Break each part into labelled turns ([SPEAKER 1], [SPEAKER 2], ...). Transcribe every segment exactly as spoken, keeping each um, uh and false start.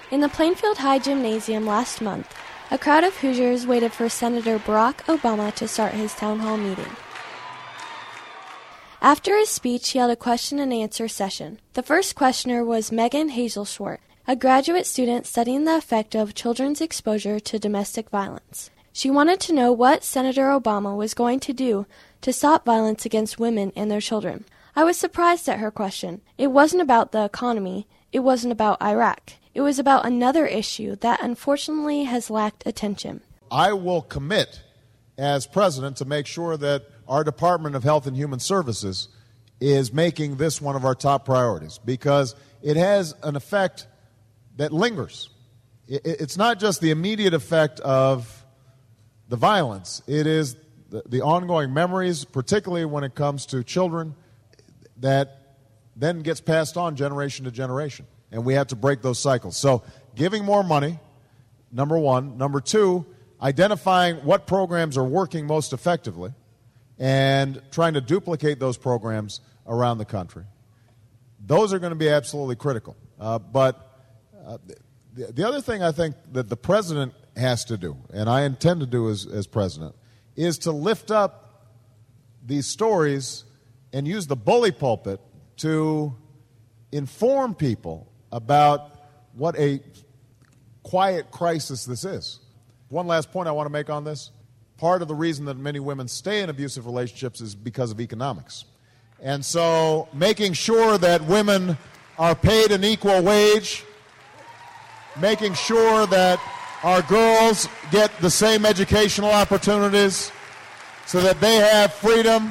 [SPEAKER 1] In the Plainfield High Gymnasium last month, a crowd of Hoosiers waited for Senator Barack Obama to start his town hall meeting. After his speech, he held a question and answer session. The first questioner was Megan Hazelschwart, a graduate student studying the effect of children's exposure to domestic violence. She wanted to know what Senator Obama was going to do to stop violence against women and their children. I was surprised at her question. It wasn't about the economy. It wasn't about Iraq. It was about another issue that unfortunately has lacked attention.
[SPEAKER 2] I will commit as president to make sure that our Department of Health and Human Services is making this one of our top priorities because it has an effect that lingers. It's not just the immediate effect of the violence. It is the, the ongoing memories, particularly when it comes to children, that then gets passed on generation to generation. And we have to break those cycles. So giving more money, number one. Number two, identifying what programs are working most effectively and trying to duplicate those programs around the country. Those are going to be absolutely critical. Uh, but uh, the, the other thing I think that the president has to do, and I intend to do as, as president, is to lift up these stories and use the bully pulpit to inform people about what a quiet crisis this is. One last point I want to make on this. Part of the reason that many women stay in abusive relationships is because of economics. And so making sure that women are paid an equal wage, making sure that our girls get the same educational opportunities so that they have freedom,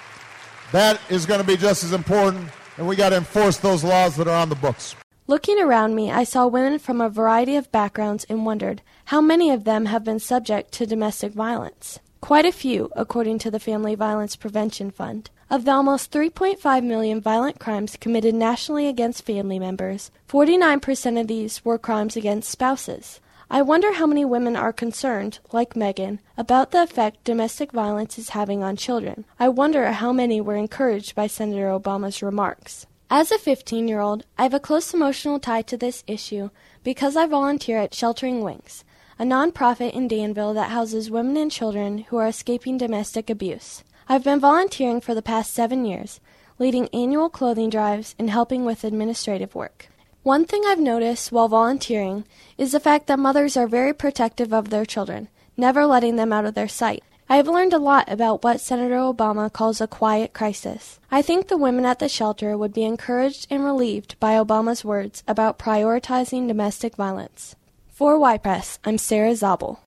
[SPEAKER 2] that is going to be just as important, and we got to enforce those laws that are on the books.
[SPEAKER 1] Looking around me, I saw women from a variety of backgrounds and wondered how many of them have been subject to domestic violence. Quite a few, according to the Family Violence Prevention Fund. Of the almost three point five million violent crimes committed nationally against family members, forty-nine percent of these were crimes against spouses. I wonder how many women are concerned, like Megan, about the effect domestic violence is having on children. I wonder how many were encouraged by Senator Obama's remarks. As a fifteen-year-old, I have a close emotional tie to this issue because I volunteer at Sheltering Wings, a nonprofit in Danville that houses women and children who are escaping domestic abuse. I've been volunteering for the past seven years, leading annual clothing drives and helping with administrative work. One thing I've noticed while volunteering is the fact that mothers are very protective of their children, never letting them out of their sight. I have learned a lot about what Senator Obama calls a quiet crisis. I think the women at the shelter would be encouraged and relieved by Obama's words about prioritizing domestic violence. For Y Press, I'm Sarah Zabel.